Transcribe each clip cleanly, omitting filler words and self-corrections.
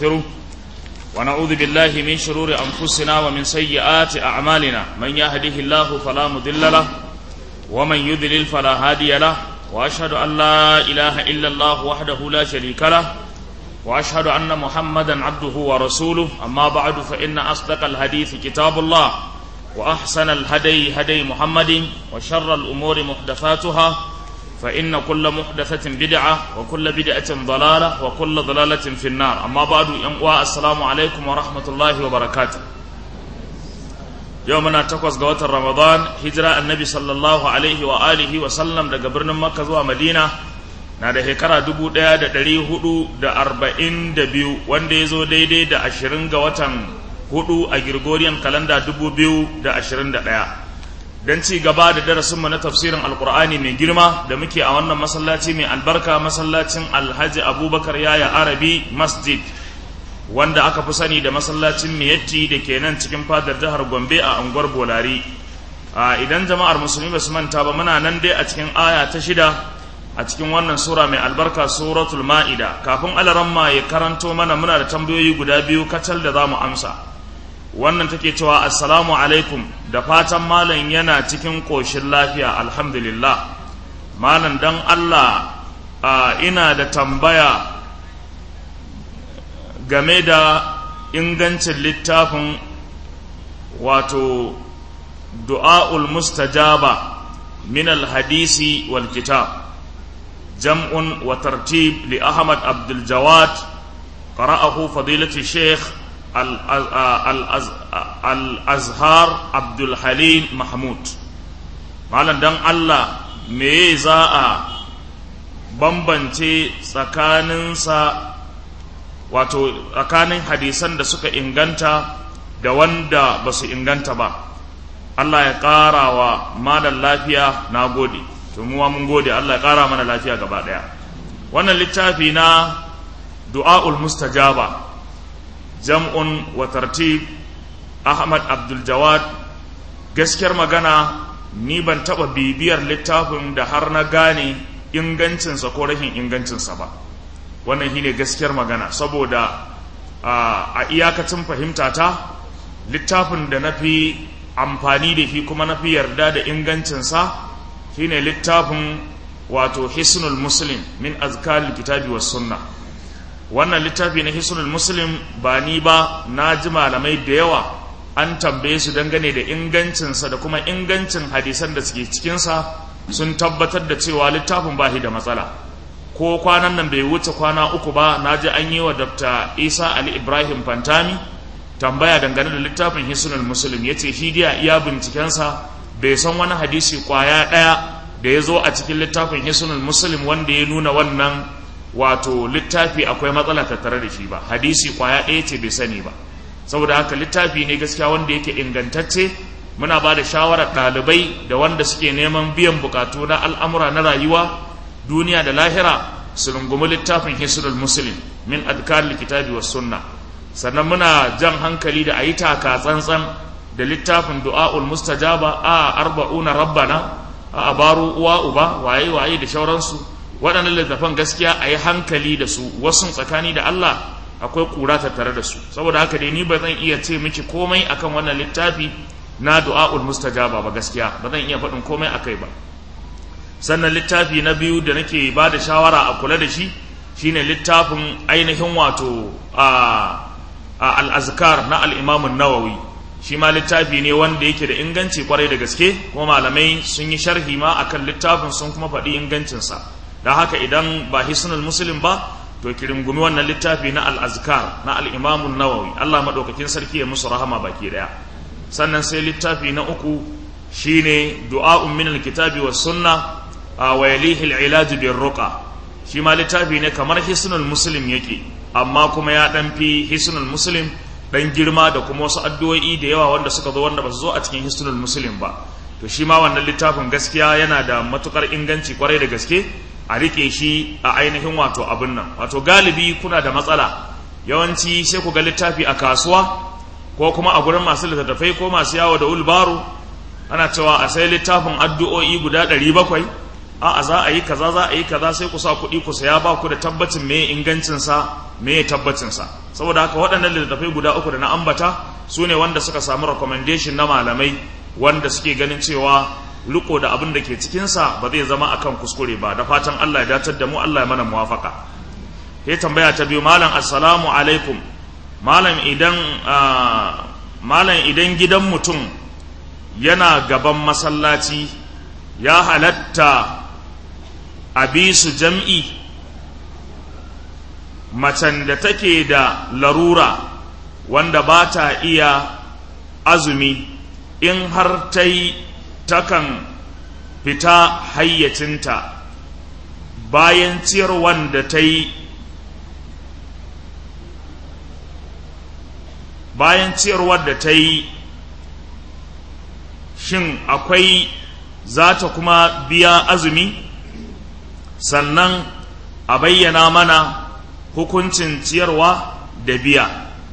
ونستغفره ونعوذ بالله من شرور أنفسنا ومن سيئات أعمالنا من يهده الله فلا مضل له ومن يضلل فلا هادي له وأشهد أن لا إله إلا الله وحده لا شريك له وأشهد أن محمدا عبده ورسوله أما بعد فإن أصدق الحديث كتاب الله وأحسن الهدي هدي محمد وشر الأمور محدثاتها فإن كل محدثة بدعة وكل بدعة ضلالة وكل ضلالة في النار أما بعد السلام عليكم ورحمة الله وبركاته يومنا تقوز قوات رمضان هجرة النبي صلى الله عليه وآله وسلم دا قبرنا مكة ومدينة na da shekara 1442 wanda ya zo daidai da 20 ga watan 4 a Gregorian kalanda 2021 don ci gaba da darasinmu na tafsirin alkur'ani mai girma da muke a wannan masallaci mai albarka masallacin alhaji abubakar yaya arabi masjid wanda aka fi sani da masallacin miyatti da ke nan cikin fadar jihar gombe a unguwar bolari. Idan jama'ar musulmi ba su manta ba muna nan dai a cikin aya ta 6 a cikin wannan sura mai albarka suratul ma'ida. Kafin alaramma ya karanto mana muna da tambayoyi guda biyu kacal da za mu amsa. Wannan take cewa assalamu alaikum, da fatan malam yana cikin ƙoshin lafiya alhamdulillah. Malam dan Allah ina da tambaya game da ingancin littafin wato du'a'ul mustajaba min al-hadisi wal kitab جمع وترتيب لأحمد عبد الجواد قرأه فضيلة الشيخ الأزهار عبد الحليم محمود. مالا دان الله ميزاء bambance tsakaninsa wato tsakanin hadisan da suka inganta da wanda ba su inganta ba. Allah ya ƙara wa malan lafiya, na gode. To mu mun gode, Allah ya ƙara mana lafiya gaba ɗaya. Wannan littafi na du'a'ul mustajaba jam'un wa tartib Ahmad Abdul Jawad, gaskiyar magana ni ban taɓa bibiyar littafin da har na gane ingancinsa ko rashin ingancinsa ba. Wannan shine gaskiyar magana, saboda a iyakacin fahimtata littafin da na fi amfani da shi kuma na fi yarda da ingancinsa shine littafin wato Hisnul Muslim min azkaril kitabi was sunna. Wannan littafi na Hisnul Muslim ba ni ba, na ji malamai da yawa an tambaye su dangane da ingancinsa da kuma ingancin hadisan da suke cikinsa, sun tabbatar da cewa littafin ba shi da matsala. Ko kwanan nan bai wuce kwana 3 ba, na ji an yi wa Dr. Isa Ali Ibrahim Fantami tambaya dangane da littafin Hisnul Muslim. Ya ce shi dia iya bincikensa bai san wani hadisi kwaya ɗaya da ya zo a cikin littafin Hisnul Muslim wanda ya nuna wannan wato littafi akwai matsala tattare da shi ba. Hadisi kwaya ɗaya ce bai sani ba. Saboda haka littafi ne gaskiya wanda yake ingantacce. Muna ba da shawarar ɗalibai da wanda suke neman biyan bukatu na al'amura na rayuwa duniya da lahira su rungumi littafin Hisnul Muslim min adkaril kitabi was sunna. Sannan muna jan hankali da ayi taka tsantsan da littafin du'a'ul mustajaba, arba'una rabbana, abaru uwa uba, waye da shauransu. Waɗannan littafan gaskiya a yi hankali da su, wasu tsakani da Allah akwai ƙura tattare da su. Saboda haka dai ni ba zan iya ce miki komai akan wannan littafi na du'a'ul mustajaba ba, gaskiya ba zan iya faɗin komai akai ba. Sannan littafi na biyu da nake ba da shawara a kula da shi shine littafin ainihin wato al-azkar na al-Imam an-Nawawi. Shi ma littafi ne wanda yake da inganci kwarai da gaske, kuma malamai sun yi sharhi ma akan littafin sun kuma faɗi ingancinsa. Don haka idan ba Hisnul Muslim ba, to ki rungumi wannan littafi na al-azkar na al-Imam an-Nawawi. Allah madaukakin sarki ya musu rahama baki daya. Sannan sai littafi na 3 shine du'a'un min al-kitabi was sunna wa yalihi al-ilaj bir-ruqa. Shi ma littafi ne kamar Hisnul Muslim yake, amma kuma ya dan fi Hisnul Muslim dan girma da kuma wasu addu'o'i da yawa wanda suka zo wanda ba su zo a cikin Hisnul Muslim ba. To shi ma wannan littafin gaskiya yana da matukar inganci kwarai da gaske, a rike shi a ainihin wato abin nan. Wato galibi kuna da matsala, yawanci sai ku ga littafi a kasuwa ko kuma a gurin masu littattafai ko masu yawo da ulbaro ana cewa a sai littafin addu'o'i guda 700 a za a yi kaza za a yi kaza sai ku sa kuɗi ku saya ba ku da tabbacin me ingancinsa me tabbacinsa. Saboda haka waɗannan littattafai guda uku da na ambata su ne wanda suka samu recommendation na malamai wanda suke ganin cewa riko da abin da ke cikinsa ba zai zama akan kuskure ba. Da fatan Allah ya datar da mu, Allah ya mana muwafaka. Sai tambaya ta biyu, malam assalamu alaikum, malam idan gidan mutum yana gaban masallaci ya halatta a bi su jam'i, macen da take da larura wanda ba ta iya azumi in har ta yi takan fita hayyacinta bayan ciyarwan da ta yi, shin akwai za ta kuma biya azumi? Sannan a bayyana mana hukuncin ciyarwa da biya.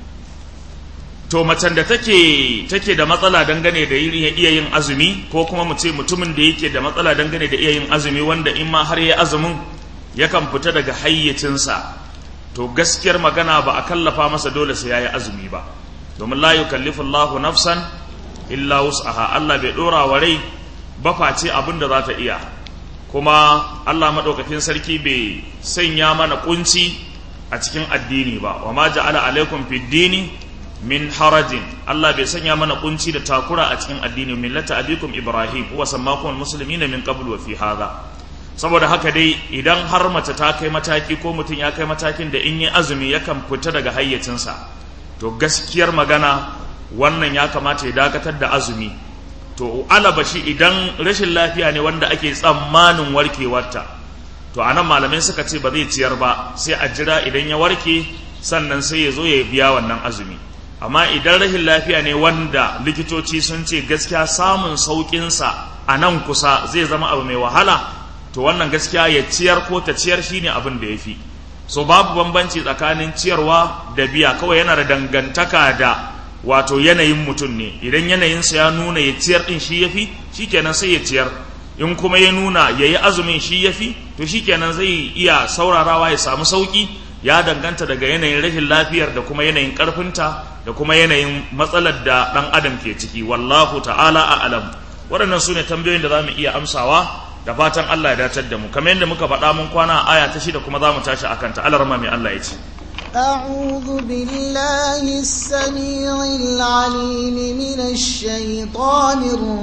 To macen da take da matsala dangane da iya yin azumi, ko kuma mu ce mutumin da yake da matsala dangane da iya yin azumi, wanda in ma har ya azumin yakan fita daga hayyacinsa, to gaskiyar magana ba a kallafa masa dole sai yayi azumi ba, domin la yukallifu Allahu nafsan illa wus'aha. Allah bai dora wa rai ba face abin da za ta iya, kuma Allah madaukakin sarki bai sanya mana kunci a cikin addini ba. Wa ma ja'ala alaikum fid dini min harajin, Allah bai sanya mana kunci da takura a cikin addini. Millata abikum Ibrahim huwa sammakum almuslimina min qabl wa fi hadha. Saboda haka dai idan har mace ta kai mataki ko mutum ya kai matakin da in yi azumi yakan fita daga hayyacinsa, to gaskiyar magana wannan ya kamata ya dakatar da azumi. To alabashi idan rashin lafiya ne wanda ake tsammanin warkewarta, to anan malamai suka ce ba zai ciyar ba, sai a jira idan ya warke sannan sai ya zo ya biya wannan azumi. Amma idan rashin lafiya ne wanda likitoci sun ce gaskiya samun sauƙinsa a nan kusa zai zama abu mai wahala, to wannan gaskiya ya ciyar ko ta ciyar shine abin da ya fi. So babu bambanci tsakanin ciyarwa da biya, kawai yana da dangantaka da wato yanayin mutum ne. Idan yanayinsa ya nuna ya ciyar din shi yafi, shikenan sai ya ciyar. In kuma ya nuna yayi azumin shi yafi, to shikenan zai iya saurarawa ya samu sauki. Ya danganta daga yanayin rashin lafiyar da kuma yanayin karfinta da kuma yanayin matsalar da dan adam ke ciki. Wallahu ta'ala a'lam. Waɗannan sune tambayoyin da zamu iya amsawa, da fatan Allah ya datar da mu. Kamar yadda muka faɗa mun kwana a aya ta 6 kuma zamu tashi akan ta. Allah mai Allah ya ce. أعوذ بالله السميع العليم من الشيطان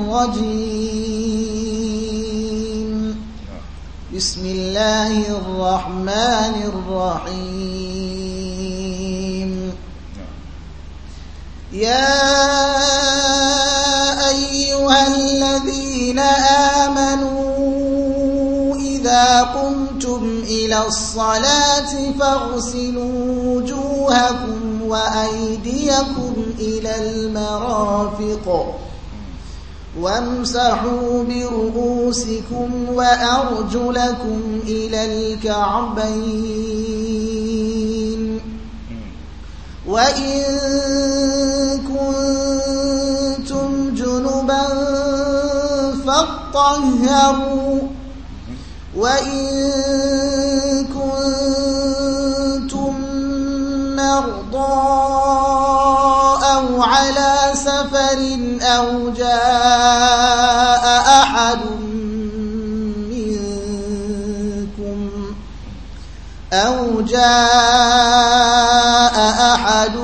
الرجيم. بسم الله الرحمن الرحيم. يا أيها الذين آمنوا إذا قمتم إلى الصلاة فاغسلوا وجوهكم وأيديكم إلى المرافق وامسحوا برؤوسكم وأرجلكم إلى الكعبين وإن كنتم جنبا فاطهروا وإن كنتم مرضى أو على سفر أو جاء أحد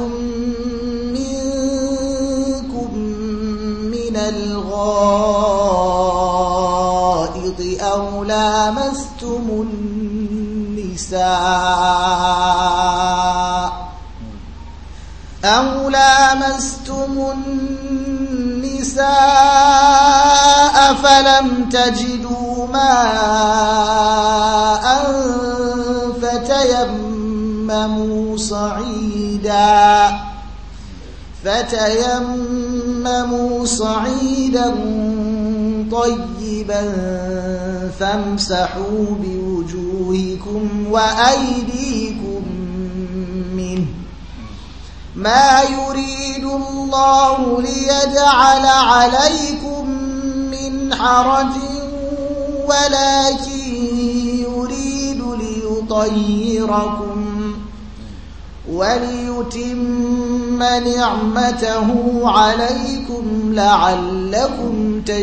منكم من الغائط أو لامستم النساء فلم تجدوا ماء فتيمموا صعيدا طيبا فامسحوا بوجوهكم وأيديكم منه ما يريد الله ليجعل عليكم من حرج ولكن يريد ليطهركم وليتم نعمته عليكم لعلكم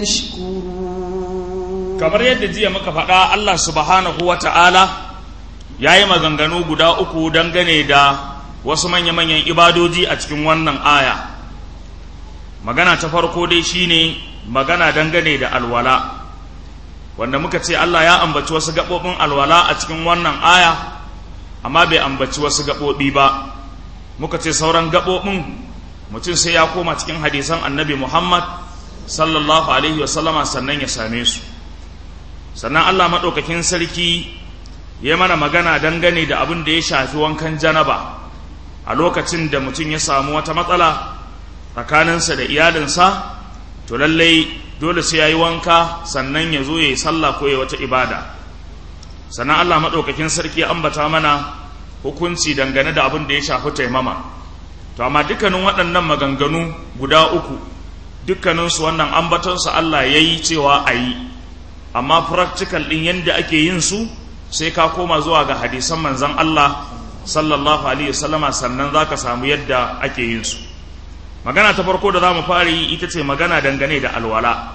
تشكرون. kamar yadda jiya muka faɗa, Allah subhanahu wata'ala yayi maganganu guda uku dangane da wasu manya-manyan ibadoji a cikin wannan aya. Magana ta farko dai shine magana dangane da alwala, wanda muka ce Allah ya ambaci wasu gaɓoɓin alwala a cikin wannan aya, amma bai ambaci wasu gaɓoɓi ba. Muka ce sauran gaɓoɓin mutum sai ya koma cikin hadisan annabi Muhammad sallallahu alaihi wasallama sannan ya same su. Sannan Allah maɗaukakin sarki ya mana magana dangane da abin da ya shafi wankan janaba a lokacin da mutum ya samu wata matsala tsakaninsa da iyalinsa, to lallai dole sai ya yi wanka sannan ya zo ya yi sallah ko ya wata ibada. Sannan Allah maɗaukakin sarki ya ambata mana hukunci dangane da abin da ya shafi taimama. To amma dukkanin waɗannan maganganu guda uku, dukkaninsu wannan ambatonsu Allah ya yi cewa a yi, amma practical ɗin yadda ake yin su sai ka koma zuwa ga hadisan manzan Allah sallallahu alaihi wasallama sannan za ka samu yadda ake yin su. Magana ta farko da za mu fara yi ita ce magana dangane da alwala.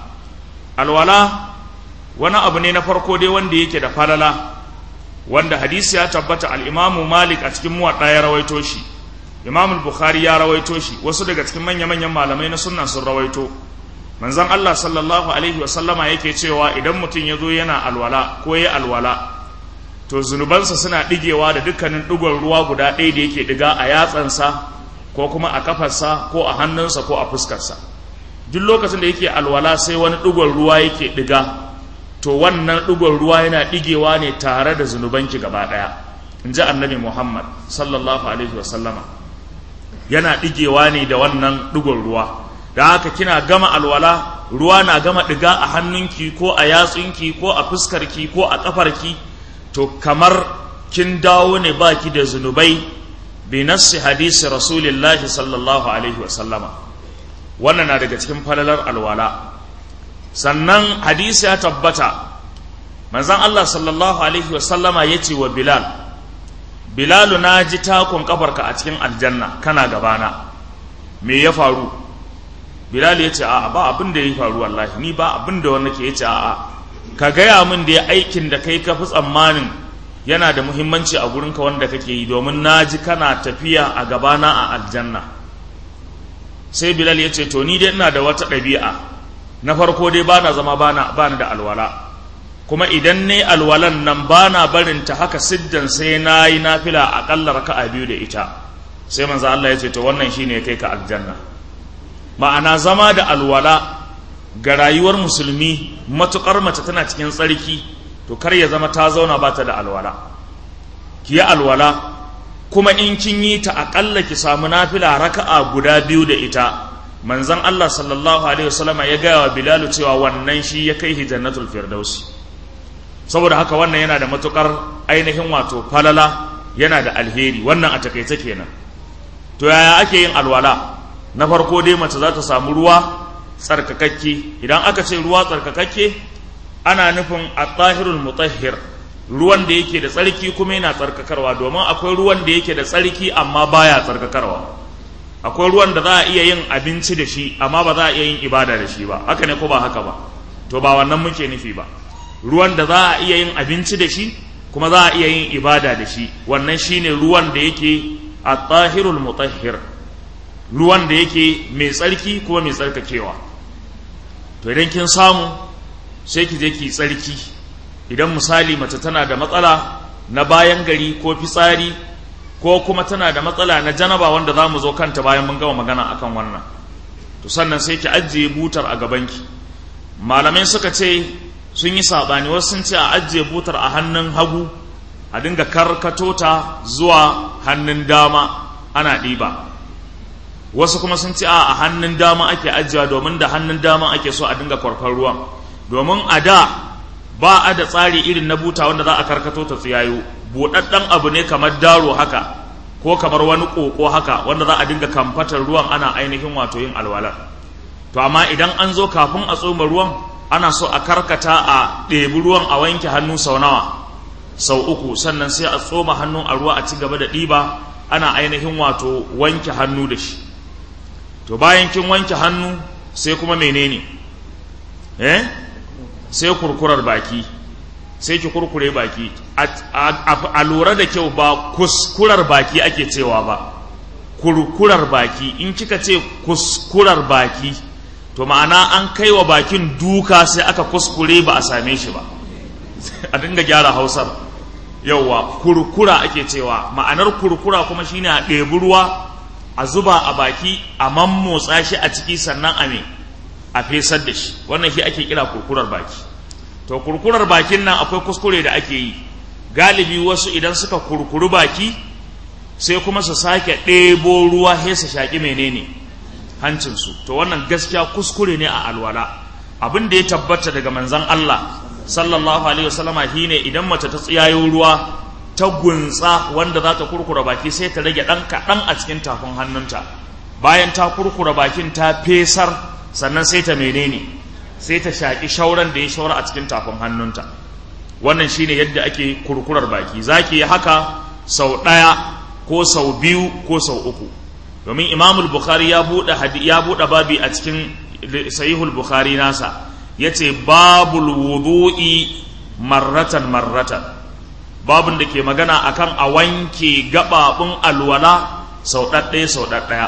Alwala wani abu ne na farko dai wanda yake da falala, wanda hadisi ya tabbata al-Imamu Malik a cikin Muwatta ya rawaito shi, Imam Bukhari ya rawaito shi, wasu daga cikin manya-manyan malamai na sunna sun rawaito. Manzon Allah sallallahu alaihi wasallama yake cewa idan mutum ya zo yana alwala ko ya alwala, to zunubansa suna digewa da dukkanin digon ruwa guda ɗaya da yake diga a yatsansa ko kuma a kafarsa ko a hannunsa ko a fuskarsa. Duk lokacin da yake alwala sai wani digon ruwa yake diga, to wannan digon ruwa yana digewa ne tare da zunubanki gaba ɗaya, in ji annabi Muhammad sallallahu alaihi wasallama. Yana digewa ne da wannan digon ruwa. Da haka kina gama alwala, ruwa na gama diga a hannunki ko a yatsunki ko a fuskarki ko a kafarki, to kamar kin dawo ne baki da zunubai bi nassi hadisi rasulillahi sallallahu alaihi wasallama. Wannan na daga cikin falalar alwala. Sannan hadisi ya tabbata, manzon Allah sallallahu alaihi wasallama ya ce wa Bilalu, na ji takon kafarka a cikin aljanna kana gabana, me ya faru? Bilal ya ce a'a ba abin da ya faru, wallahi ni ba abin da wanda ke ya ce a'a, ka gaya min da ya aikin da kai ka fi tsammanin yana da muhimmanci a gurinka wanda kake yi, domin na ji kana tafiya a gabana a aljanna. Sai Bilal ya ce to ni dai ina da wata ɗabi'a, na farko dai bana zama bana da alwala, kuma idan ne alwalan nan bana barin ta haka siddan sai na yi nafila aƙalla raka'a 2 da ita. Sai manzo Allah ya ce to wannan shine kai ka aljanna. Ma'ana zama da alwala ga rayuwar musulmi, matukar mace tana cikin tsarki, to kar ya zama ta zauna ba ta da alwala. Ki yi alwala, kuma in kin yi ta aƙalla ki samu nafila raka'a guda 2 da ita. Manzon Allah sallallahu alaihi wasallama ya gaya wa Bilal cewa wannan shi ya kai jannatul firdausi. Saboda haka wannan yana da matukar ainihin wato falala, yana da alheri. Wannan a takaice kenan. To yaya ake yin alwala? Na farko dai mace za ta samu ruwa tsarkakakke. Idan aka ce ruwa tsarkakakke, ana nufin at-tahirul mutahhir, ruwan da yake da tsarki kuma yana tsarkakarwa, domin akwai ruwan da yake da tsarki amma baya tsarkakarwa. Akwai ruwan da za a iya yin abinci da shi amma ba za a iya yin ibada da shi ba, haka ne ko ba haka ba? To ba wannan muke nufi ba. Ruwan da za a iya yin abinci da shi kuma za a iya yin ibada da shi, wannan shine ruwan da yake at-tahirul mutahhir, ruwan da yake mai tsarki kuma mai tsarkakewa. To idan kin samu sai ki je ki tsarki. Idan misali mace tana da matsala na bayan gari ko fitsari, ko kuma tana da matsala na janaba wanda za mu zo kanta bayan mun gama magana akan wannan, to sannan sai ki ajiye butar a gabanki. Malamai suka ce sun yi saɓani, wasu sun ce a ajiye butar a hannun hagu, a dinga karkato ta zuwa hannun dama ana ɗiba. Wasu kuma sun ce a hannun dama ake ajiyewa, domin da hannun dama ake so a dinga kwarfar ruwan, domin a da ba a da tsari irin na buta wanda za a karkato ta tsiyayo. Buɗaɗɗen abu ne kamar daro haka, ko kamar wani ƙoƙo haka, wanda za a dinga kamfatar ruwan ana ainihin wato yin alwala. To amma idan an zo kafin a tsoma ruwan, ana so a karkata a ɗebi ruwan a wanke hannu sau nawa? Sau uku. Sannan sai a tsoma hannu a ruwa a ci gaba da ɗiba ana ainihin wato wanke hannu da shi. To bayan kin wanke hannu sai kuma menene? Sai kurkurar baki, sai ki kurkure baki. A lura da kyau, ba kuskurar baki ake cewa ba, kurkurar baki. In kika ce kuskurar baki, to ma'ana an kai wa bakin duka sai aka kuskure ba a same shi ba. A dinga gyara Hausar. Yauwa, kurkura ake cewa. Ma'anar kurkura kuma shine a ɗebi ruwa a zuba a baki, a mammotsa shi a ciki, sannan a fesar da shi. Wannan shi ake kira kurkurar baki. To kurkurar bakin nan akwai kuskure da ake yi. Galibi wasu idan suka kurkuru baki sai kuma su sake ɗebo ruwa sai su shaƙi menene? Hancinsu. To wannan gaskiya kuskure ne a alwala. Abin da ya tabbata daga manzon Allah sallallahu alaihi wasallama shine idan mace ta tsiyayo ruwa ta gunsa wanda za ta kurkura baki, sai ta rage ɗan kaɗan a cikin tafin hannunta. Bayan ta kurkura bakin ta fesar, sannan sai ta menene? Sai ta shaƙi shauran da ya shaura a cikin tafin hannunta. Wannan shine yadda ake kurkurar baki. Zaki yi haka sau ɗaya ko sau biyu ko sau uku. Domin Imamul Bukhari ya buɗe babi a cikin Sahihul Bukhari nasa, yace babul wudu'i marratan. Babun da ke magana akan a wanke gababun alwala sau ɗaɗɗaya.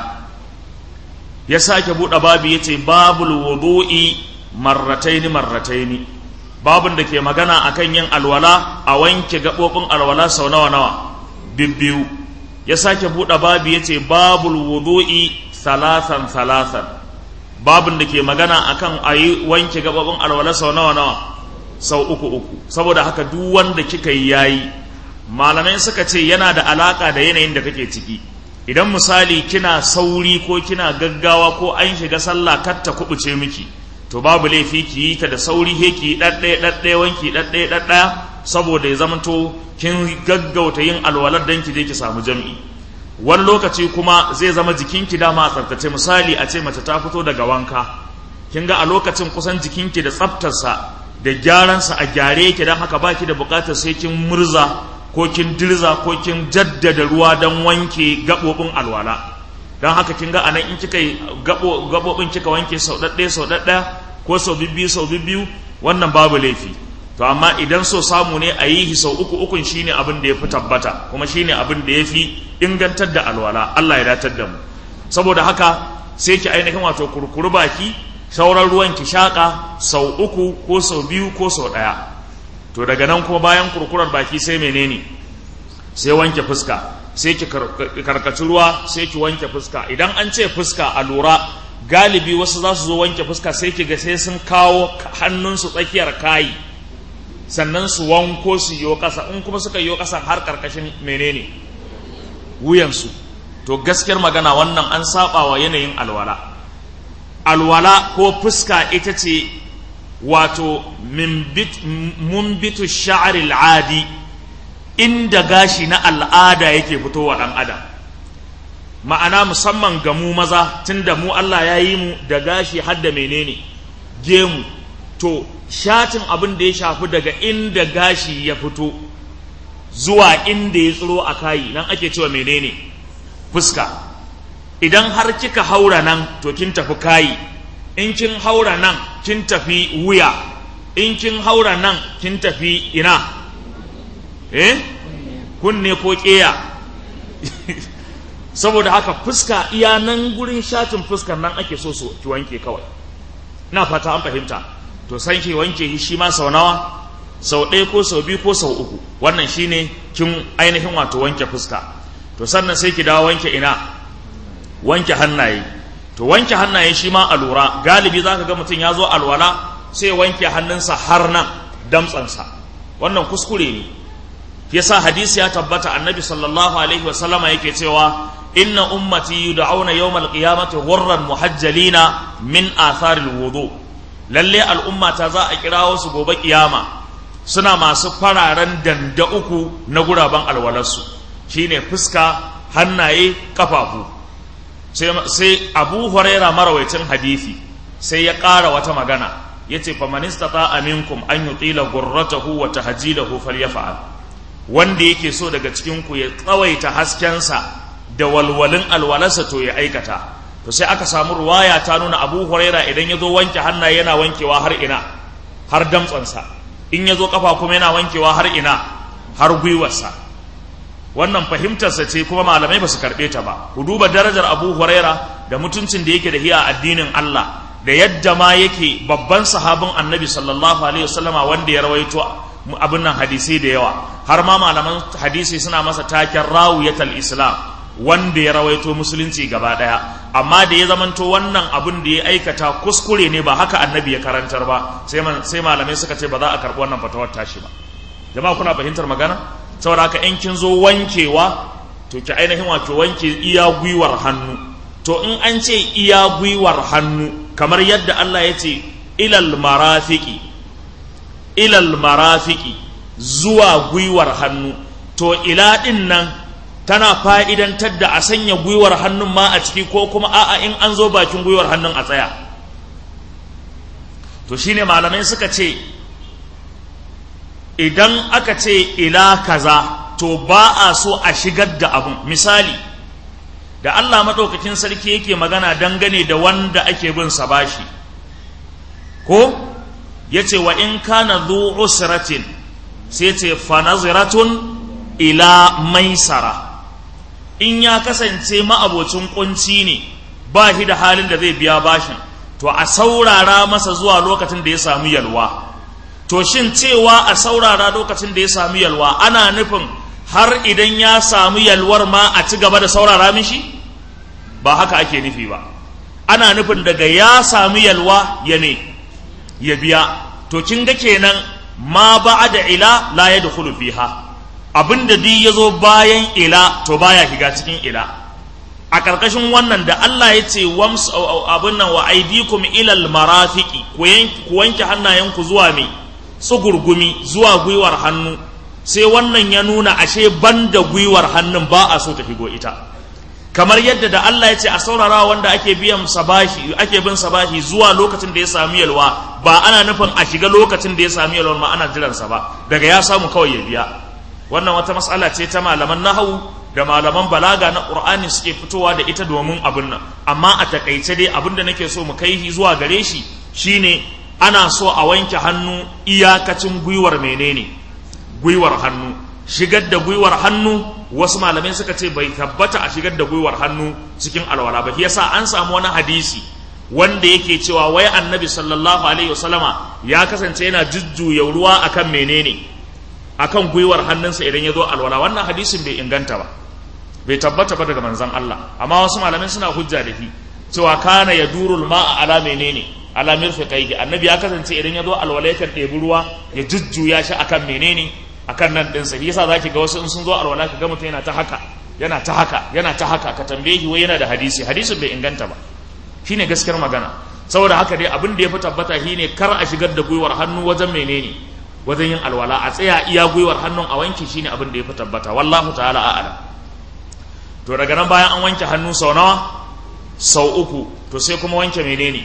Ya sake buɗe babi yace babul wudu'i marrataini. Babun da ke magana akan yin alwala a wanke gabobin alwala sau nawa? Bibbiyu. Ya sake buɗe babi yace babul wudu'i salasan. Babun da ke magana akan ayi wanke gabobin alwala sau nawa? Sau uku. Saboda haka duk wanda kika yi yayi. Malamai suka ce yana da alaka da yanayin da kake ciki. Idan misali kina sauri ko kina gaggawa ko an shiga sallah kar ta kubuce miki, to babu laifi ki yi ta da sauri, he ki ɗaɗɗaya wanki ɗaɗɗaya saboda ya zamanto kin gaggauta yin alwalar dan ki je ki samu jam'i. Wani lokaci kuma zai zama jikinki dama a tsaftace. Misali a ce mace ta fito daga wanka, kin ga a lokacin kusan jikinki da tsaftarsa da gyaransa a gyare yake, don haka baki da bukatar sai kin murza ko kin dirza ko kin jaddada ruwa don wanke gaɓoɓin alwala. Don haka kin ga anan in kika yi gaɓoɓin kika wanke sau ɗaɗɗaya ko sau bibbiyu wannan babu laifi. To amma idan so samu ne a yi sau ukun shine abin da ya fi tabbata, kuma shine abin da ya fi ingantar da alwala. Allah ya datar da mu. Saboda haka sai ki ainihin wato kurkuru baki, sauran ruwan ki shaƙa sau uku ko sau biyu ko sau ɗaya. To daga nan kuma bayan kurkurar baki sai menene? Sai wanke fuska. Sai ki karkaci ruwa sai ki wanke fuska. Idan an ce fuska a lura, galibi wasu za su zo wanke fuska sai ki ga sai sun kawo hannunsu tsakiyar kayi, sannan su wanko su yo ƙasa. In kuma suka yo ƙasa har ƙarƙashin menene? Wuyansu. To gaskiyar magana wannan an saba wa yanayin alwala. Alwala ko fuska ita ce wato munbitu sha'aril adi, inda gashi na al'ada yake fitowa ɗan adam. Ma'ana musamman ga mu maza, tunda mu Allah ya yi mu da gashi har da menene? Gemu. To shatin abin da ya shafi daga inda gashi ya fito zuwa inda ya tsiro a kayi, nan ake cewa menene? Fuska. Idan har kika haura nan to kin tafi kayi, in kin haura nan kin tafi wuya, in kin haura nan kin tafi ina? Kunne ko ƙeya. Saboda haka fuska iya nan gurin shatin fuskar nan ake so ki wanke kawai. Ina fata an fahimta. To san ki wanke shi ma sau nawa? Sau ɗaya ko sau biyu ko sau uku. Wannan shine kin ainihin wato wanke fuska. To sannan sai ki dawo wanke ina? Wanke hannaye. To wanke hannaye shi ma a lura, galibi zaka ga mutum ya zo alwala sai wanke hannunsa har nan damtsansa. Wannan kuskure ne. Yasa hadisi ya tabbata annabi sallallahu alaihi wasallama yake cewa inna ummati yud'auna yawmal qiyamati ghurran muhajjalina min atharil wudu. Lalle al'ummata za a kirawo su gobe kiyama suna masu fararen danda uku na guraben alwalarsu, shine fuska, hannaye, kafafu. Sai Abu Huraira marawaitin hadisi sai ya ƙara wata magana yace faman istata'a minkum an yutila ghurratahu wa tahjilahu falyaf'al, wanda yake so daga cikin ku ya tsawaita haskensa da walwalin alwalarsa to ya aikata. To sai aka samu ruwaya ta nuna Abu Huraira idan ya zo wanke hannaye yana wankewa har ina, har damtsansa, in ya zo kafa kuma yana wankewa har ina, har gwiwarsa. Wannan fahimtarsa ce kuma malamai ba su karɓe ta ba. Ku duba darajar Abu Huraira da mutuncin da yake da hiya addinin Allah, da yadda ma yake babban sahabin Annabi sallallahu alaihi wasallama wanda ya rawaito abin nan hadisi da yawa, har ma malaman hadisi suna masa taken rawiyatul Islam, wanda ya rawaito musulunci gaba daya. Amma da ya zamanto wannan abin da ya aikata kuskure ne, ba haka Annabi ya karantar ba, sai malamai suka ce ba za a karɓi wannan fatawar tashi ba. Jama'a kuna fahimtar magana? Saboda haka in kin zo wankewa to ki ainihin wato wanke iya gwiwar hannu. To in an ce iya gwiwar hannu, kamar yadda Allah ya ce ilal marafiki zuwa gwiwar hannu, to ila din nan tana fa'idantar da a sanya gwiwar hannun ma a ciki, ko kuma a'a in an zo bakin gwiwar hannun a tsaya. To shine malamai suka ce idan aka ce ila kaza to ba a so a shigar da abun. Misali, da Allah maɗaukakin sarki yake magana dangane da wanda ake bin sa bashi, ko yace wa in kana dhu usratin, sai ce fa naziratun ila maisara, in ya kasance ma'abocin kunci ne, ba shi da halin da zai biya bashin, to a saurara masa zuwa lokacin da ya samu yalwa. To shin cewa a saurara lokacin da ya samu yalwa ana nufin har idan ya samu yalwar ma a ci gaba da saurara mishi? Ba haka ake nufi ba. Ana nufin daga ya samu yalwa ya biya. To kin ga kenan ma ba'da ila la yadkhulu fiha, abinda duk yazo bayan ila to baya shiga cikin ila. A karkashin wannan da Allah ya ce abin nan wa aidikum ilal marafiqi, ku wanke hannayenku zuwa me tsugurgumi, zuwa gwiwar hannu. Sai wannan ya nuna ashe banda gwiwar hannun ba a so ta shigo ita. Kamar yadda da Allah ya ce a saurara wanda ake bin sabashi zuwa lokacin da ya sami yalwa, ba ana nufin a shiga lokacin da ya sami yalwa ma ana jiransa ba, daga ya samu kawai ya biya. Wannan wata mas'ala ce ta malaman nahwu da malaman balaga na Qur'ani suke fitowa da ita domin abin nan. Amma a takaice dai abin da nake so mu kai zuwa gare shi shine ana so a wanke hannu iyakacin gwiwar gwiwar hannu. Shigar da gwiwar hannu, wasu malamai suka ce bai tabbata a shigar da gwiwar hannu cikin alwala ba. Yasa an samu wani hadisi wanda yake cewa wai Annabi sallallahu alaihi wasallama ya kasance yana jujjuya ruwa akan gwiwar hannunsa idan ya zo alwala. Wannan hadisin bai inganta ba, bai tabbata ba daga manzon Allah, amma wasu malamai suna hujja da shi cewa kana yadurul ma'a ala mirfiqaihi. Annabi ya kasance idan ya zo alwala yakan ɗebi ruwa ya jujjuya shi akan nan ɗinsa. Yasa zaki ga wasu in sun zo alwala ka ga mutum yana ta haka ka tambaye shi wai yana da hadisin bai inganta ba. Shine gaskiyar magana. Saboda haka dai abin da ya fi tabbata shine kar a shigar da gwiwar hannu wajen wajen yin alwala, a tsaya iya gwiwar hannun a wanke. Shine abin da ya fi tabbata, wallahu ta'ala a'lam. To daga nan bayan an wanke hannu sau nawa? Sau uku. To sai kuma wanke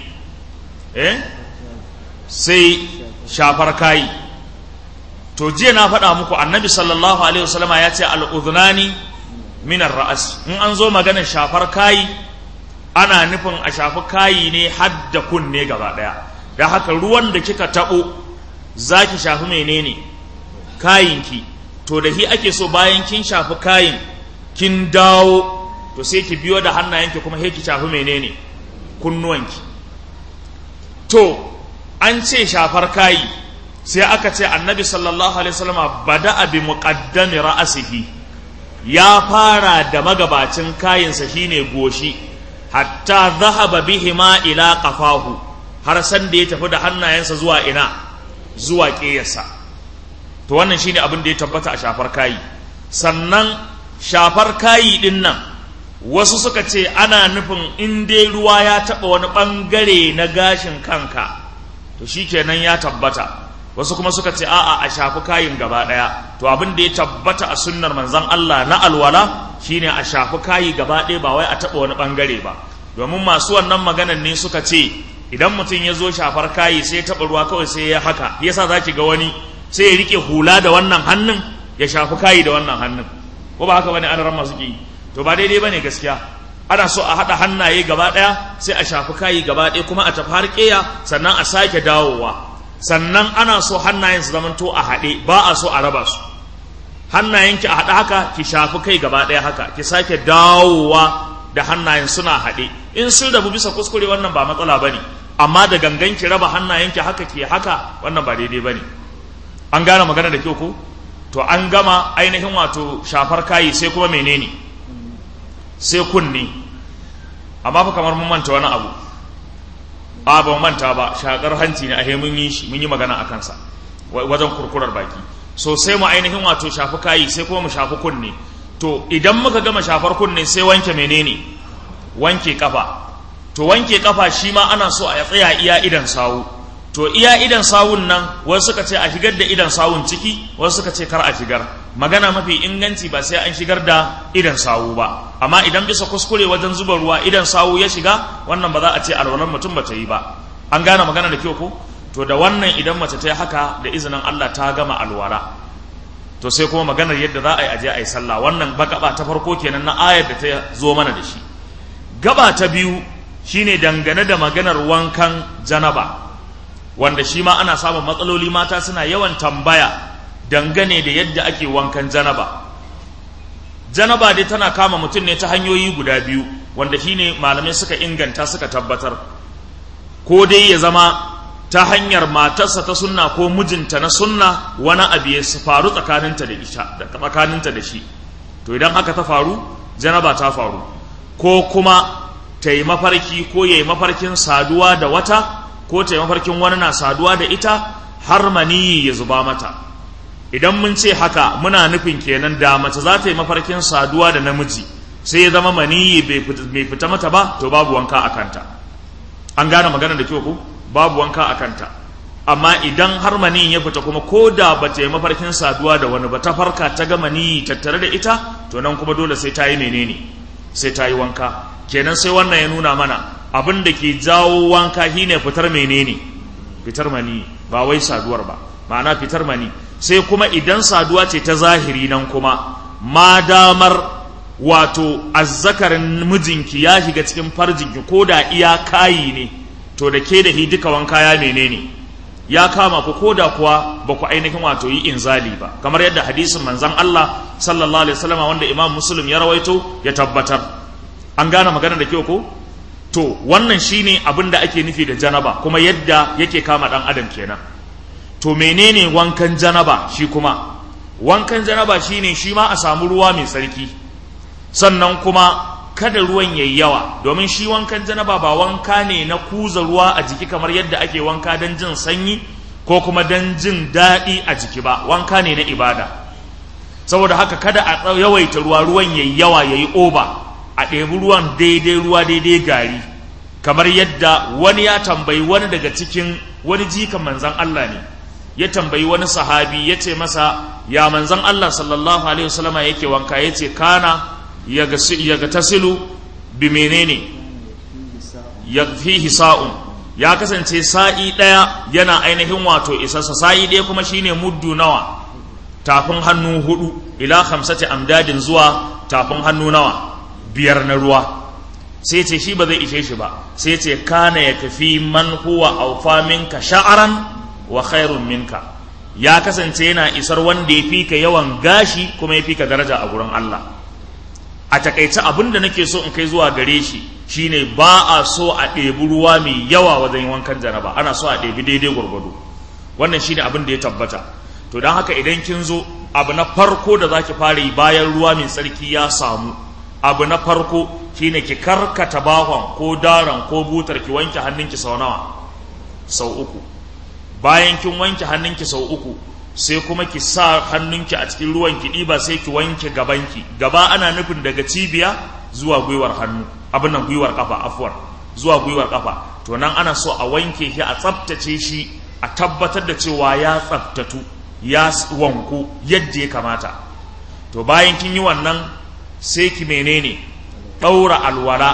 sai shafar kayi. To jiya na faɗa muku Annabi sallallahu alaihi wasallama ya ce al-udhnani min ar-ra's. In an zo maganar shafar kayi ana nufin a shafi kayi ne har da kunne gaba daya. Da haka ruwan da kika tabo zaki shafi kayinki. To da hi ake so bayan kin shafi kayin kin dawo, to sai ki biyo da hannayenki kuma sai ki shafi kunnuwanki. To an ce shafar kayi, sai aka ce Annabi sallallahu alaihi wasallam bada'a bi muqaddami ra'sihi, ya fara da magabacin kayinsa shine goshi, hatta dhahaba bihima ila qafahu, har san da ya tafi da hannayensa zuwa ƙeyarsa. To wannan shine abin da ya tabbata a shafar kayi. Sannan shafar kayi din nan wasu suka ce ana nufin in dai ruwa ya taɓa wani ɓangare na gashin kanka to shikenan ya tabbata. Wasu kuma suka ce a'a a shafi kayin gaba ɗaya. To abin da ya tabbata a sunnar manzon Allah na alwala shine a shafi kayi gaba ɗaya, ba wai a taɓa wani ɓangare ba. Domin masu wannan maganan ne suka ce idan mutum ya zo shafar kayi sai ya taɓa ruwa kawai sai ya haka, yasa za ki ga wani sai ya rike hula da wannan hannun ya shafi kayi da wannan hannun, ko ba haka bane an ramma suke yi? To ba daidai bane gaskiya. Ana so a haɗa hannaye gaba ɗaya sai a shafi kayi gaba ɗaya kuma a tafi har ƙeya, sannan a sake dawowa. Sannan ana so hannayen su zamanto a haɗe, ba a so a raba su. Hannayenki a haɗa haka, ki shafi kai gaba ɗaya haka, ki sake dawowa da hannayen suna haɗe. In sun rabu bisa kuskure wannan ba matsala bane, amma da gangan ki raba hannayenki haka ki haka, wannan ba daidai bane. An gane magana da kyau ko? To an gama ainihin wato shafar kayi, sai kuma menene? Sai kunne. Amma fa kamar mun manta wani abu. A ba manta ba, shakar hanci ne a mun yi shi, mun yi magana a kansa wajen kurkurar baki. So sai mu ainihin wato shafi kayi, sai kuma mu shafi kunne. To idan muka gama shafar kunne sai wanke menene? Wanke kafa. To wanke kafa shi ma ana so a tsaya iya idan sawu. To iya idan sawun nan wasu suka ce a shigar da idan sawun ciki, wasu suka ce kar a shigar. Magana mafi inganci ba sai an shigar da idan sawu ba, amma idan bisa kuskure wajen zuba ruwa idan sawu ya shiga, wannan ba za a ce alwalar mutum ba ta yi ba. An gane magana da kyau ko? To da wannan idan mace ta yi haka da izinin Allah ta gama alwala. To sai kuma maganar yadda za a yi aje a yi sallah. Wannan gaba ta farko kenan na ayar da ta zo mana da shi. Gaba ta biyu shine dangane da maganar wankan janaba, wanda shi ma ana samun matsaloli, mata suna yawan tambaya dangane da yadda ake wankan janaba. Janaba dai tana kama mutum ne ta hanyoyi guda biyu, wanda shine malamai suka inganta suka tabbatar. Ko dai ya zama ta hanyar matarsa ta sunna ko mijinta na sunna, wani abu ya faru tsakaninta da shi. To idan haka ta faru, janaba ta faru. Ko kuma ta yi mafarki ko ya yi mafarkin saduwa da wata, ko ta yi mafarkin wani na saduwa da ita har maniyi ya zuba mata. Idan mun ce haka muna nufin kenan da mace za ta yi mafarkin saduwa da namiji sai ya zama maniyi bai fita mata ba, to babu wanka a kanta. An gane magana da kyau ko? Babu wanka a kanta. Amma idan har maniyin ya fita kuma ko da ba ta yi mafarkin saduwa da wani ba, ta farka ta ga maniyi tattare da ita, to nan kuma dole sai ta yi menene? Sai ta yi wanka. Kenan sai wannan ya nuna mana abin da ke jawo wanka shine fitar menene? Fitar mani, ba wai saduwar ba, ma'ana fitar mani. Sai kuma idan saduwa ce ta zahiri, nan kuma ma damar wato azzakarin mijinki ya shiga cikin farjinki ko da iya kayi ne, to da ke da hi duka wanka ya menene? Ya kama ku, ko da kuwa ba ku ainihin wato yi inzali ba, kamar yadda hadisin manzon Allah sallallahu alaihi wasallam wanda Imam Muslim ya rawaito ya tabbatar. An gane magana da kyau ko? To wannan shine abin da ake nufi da janaba, kuma yadda yake kama dan adam kenan. To menene wankan janaba shi kuma? Wankan janaba shine shi ma a samu ruwa mai tsarki, sannan kuma kada ruwan yayi yawa, domin shi wankan janaba ba wanka ne na kuza ruwa a jiki kamar yadda ake wanka don jin sanyi ko kuma don jin daɗi a jiki ba, wanka ne na ibada. Saboda haka kada a yawaita ruwan yayi yawa yayi oba, a ɗebi ruwan daidai gari, kamar yadda wani ya tambayi wani daga cikin wani jikan manzan Allah ne, ya tambayi wani sahabi ya ce masa, ya manzan Allah sallallahu alaihi wasallama yake wanka? Ya ce kana yaga tasilu bi menene? Fihi sa'un, ya kasance sa'i ɗaya yana ainihin wato isassa. Sa'i ɗaya kuma shine muddu nawa? Tafin hannu 4 ila 5 amdadin zuwa tafin hannu nawa? 5 na ruwa. Sai ce shi ba zai ishe shi ba, sai ce kana ya kafi man huwa awfa minka sha'aran wa khairun minka, ya kasance yana isar wanda ya fika yawan gashi kuma ya fika daraja a gurin Allah. A takaice abin da nake so in kai zuwa gare shi shine ba a so a ɗebi ruwa mai yawa wajen wankan janaba, ana so a ɗebi daidai gwargwado. Wannan shine abin da ya tabbata. To don haka idan kin zo, abu na farko da zaki fara yi bayan ruwa mai tsarki ya samu, abu na farko shine ki karkata bahon ko daran ko butar, ki wanke hannunki sau nawa? Sau 3. Bayan kin wanke hannunki sau 3, sai kuma ki sa hannunki a cikin ruwan ki ɗiba, sai ki wanke gabanki. Gaba ana nufin daga cibiya zuwa gwiwar hannu, abin nan gwiwar kafa, afwan, zuwa gwiwar kafa. To nan ana so a wanke shi, a tsaftace shi, a tabbatar da cewa ya tsaftatu, ya wanku yadda ya kamata. To bayan kin yi wannan, sai ki menene? Ɗaura alwala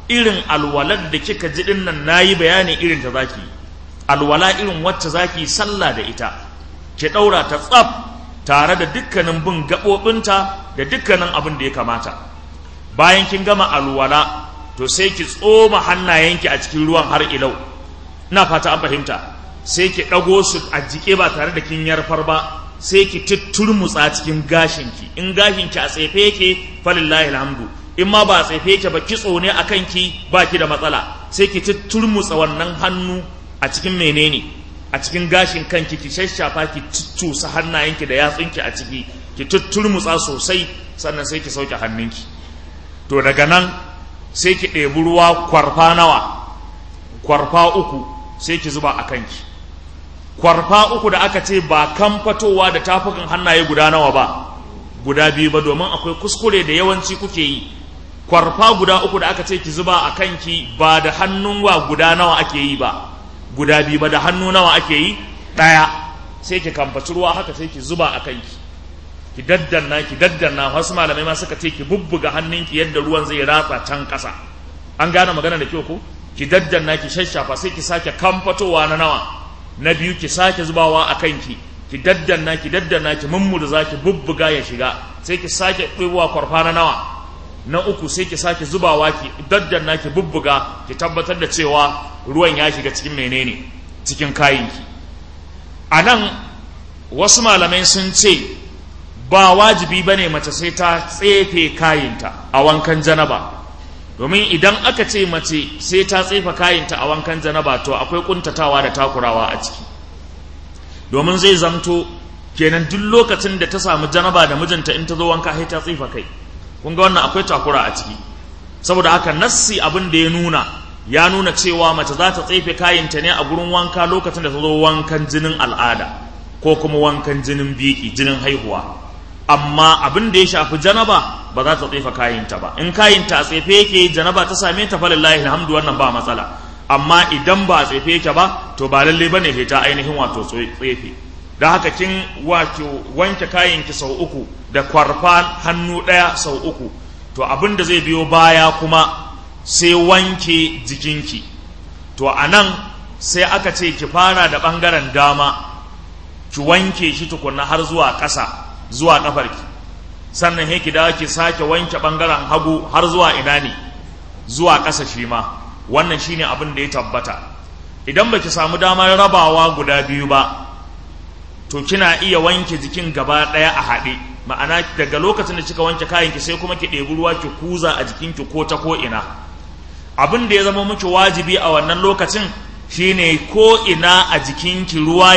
irin alwalar da kika ji din nan nayi bayani irin ta zaki alwala irin wacce zaki sallah da ita ki daura ta tsaf tare da dukkanin bin gabobinta da dukkanin abin da ya kamata. Bayan kin gama alwala to sai ki tsoma hannayenki a cikin ruwan har ilau, ina fata an fahimta, sai ki dago su a jike ba tare da kin yarfar ba, sai ki tutturmutsa cikin gashinki. In gashinki a tsefe yake falillahi alhamdu, in ma ba a tsefe yake ba kitso ne a kanki ba ki da matsala, sai ki tutturmutsa wannan hannu a cikin menene a cikin gashin kanki, ki shashafa ki tuttusa hannayenki da yatsunki a ciki, ki tutturmutsa sosai, sannan sai ki sauke hannunki. To daga nan sai ki ɗebi ruwa kwarfa nawa, kwarfa 3 sai ki zuba a kanki. Kwarfa 3 da aka ce ba kan fatowa da tafukan hannaye guda nawa ba, guda 2 ba, domin akwai kuskure da yawanci kuke yi. Kwarfa guda 3 da aka ce ki zuba a kanki ba da hannun wa guda nawa ake yi ba, guda 2 ba, da hannu nawa ake yi, 1. Sai ki kamfaci ruwa haka sai ki zuba a kanki, ki daddanna. Wasu malamai ma suka ce ki bubbuga hannunki yadda ruwan zai ratsa can ƙasa. An gane magana da kyau ko? Ki daddanna, ki shashafa, sai ki sake kamfatowa na nawa, na 2, ki sake zubawa a kanki, ki daddanna, ki mummuda za ki bubbuga ya shiga, sai ki sake ɗibowa kwarfa na nawa, na 3, sai ki sake zubawa, ki daddanna, ki bubbuga, ki tabbatar da cewa ruwan ya shiga cikin menene, cikin kayanki. A nan wasu malamai sun ce ba wajibi bane mace sai ta tsefe kayinta a wankan janaba, domin idan aka ce mace sai ta tsefe kayinta a wankan janaba to akwai kuntatawa da takurawa a ciki, domin zai zanto kenan duk lokacin da ta samu janaba da mijinta in ta zo wanka sai ta tsefe kai. Kun ga wannan akwai takura a ciki. Saboda haka nassi abin da ya nuna cewa mace za ta tsefe kayinta ne a gurin wanka lokacin da ta zo wankan jinin al'ada ko kuma wankan jinin biki, jinin haihuwa. Amma abin da ya shafi janaba ba za ta tsefa kayinta ba. In kayinta a tsefe yake janaba ta same ta falillahi alhamdu, wannan ba matsala. Amma idan ba a tsefe yake ba to ba lalle bane ke ta ainihin wato tsefe. Da haka kin wato wanke kayinki sau 3 da kwarfa hannu 1 sau 3, to abin da zai biyo baya kuma sai wanke jikinki. To anan sai aka ce ki fara da bangaren dama, ki wanke shi tukunna har zuwa ƙasa, zuwa kafarki, sannan ki dawo ki sake wanke bangaren hagu har zuwa ina ne, zuwa ƙasa shi ma. Wannan shine abin da ya tabbata. Idan baki samu damar rabawa guda 2 ba, to kina iya wanke jikin gaba ɗaya a haɗe. Ma'ana daga lokacin da kika wanke kayanki sai kuma ki ɗebi ruwa ki kuza a jikinki ko ta ko ina. Abin da ya zama miki wajibi a wannan lokacin shine ko ina a jikinki ruwa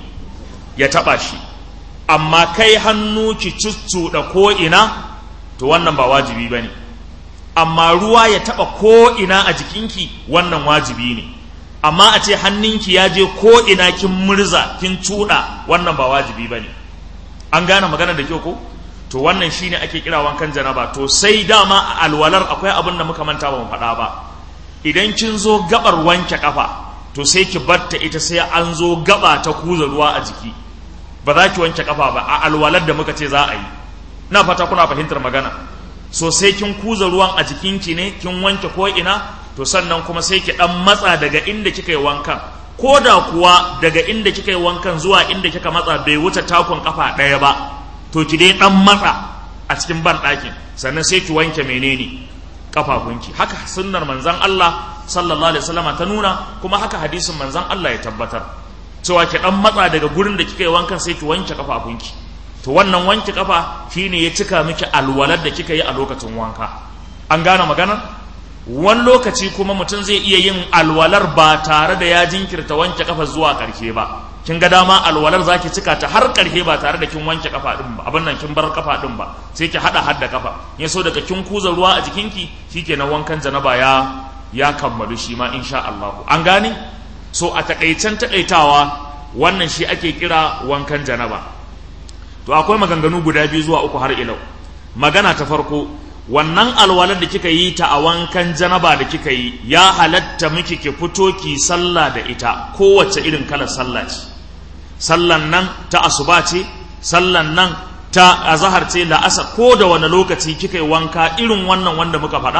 ya taɓa shi. Amma kai hannu ki cuccuɗa ko ina, to wannan ba wajibi ba ne. Amma ruwa ya taɓa ko ina a jikinki, wannan wajibi ne. Amma a ce hannunki ya je ko ina kin murza kin cuɗa, wannan ba wajibi ba ne. An gane magana da kyau ko? To wannan shine ake kira wankan janaba. To sai dama a alwalar akwai abin da muka manta ba mu faɗa ba. Idan kin zo gabar wanke kafa, to sai ki barta ita sai an zo gaba ta kuza ruwa a jiki. Ba za ki wanke kafa ba a alwalar da muka ce za a yi. Ina fata kuna fahimtar magana. So sai kin kuza ruwan a jikinki ne, kin wanke ko ina, to sannan kuma sai ki dan matsa daga inda kika yi wankan. Ko da kuwa daga inda kika yi wankan zuwa inda kika matsa bai wuce takun kafa ɗaya ba, to ki dai dan matsa a cikin ban ɗakin, sannan sai ki wanke menene, kafafunki. Haka sunnar manzon Allah sallallahu alaihi wasallam ta nuna, kuma haka hadisin manzon Allah ya tabbatar cewa ki dan matsa daga gurin da kika yi wankan sai ki wanke kafafunki. To wannan wanke kafa shine ya cika miki alwalar da kika yi a lokacin wanka. An gane magana? Wani lokaci kuma mutum zai iya yin alwalar ba tare da ya jinkirta wanke kafa zuwa ƙarshe ba. Kin ga dama alwalar zaki cika ta har ƙarshe ba tare da kin wanke kafa din ba, abin nan kin bar kafa din ba, sai ki hada hadda kafa. Ya so daga kin kuza ruwa a jikinki, shikenan wankan janaba ya kammalu shi ma insha Allah. An gane? So a takaitawa wannan shi ake kira wankan janaba. To akwai maganganu guda 2 zuwa 3 har ilau. Magana ta farko, wannan alwalar da kika yi ta a wankan janaba da kika yi, ya halatta miki ki fito ki sallah da ita, kowace irin kalar sallah ce. Sallan nan ta asuba ce, sallan nan ta azhar ce, la'asar, ko da wani lokaci kika yi wanka irin wannan wanda muka faɗa,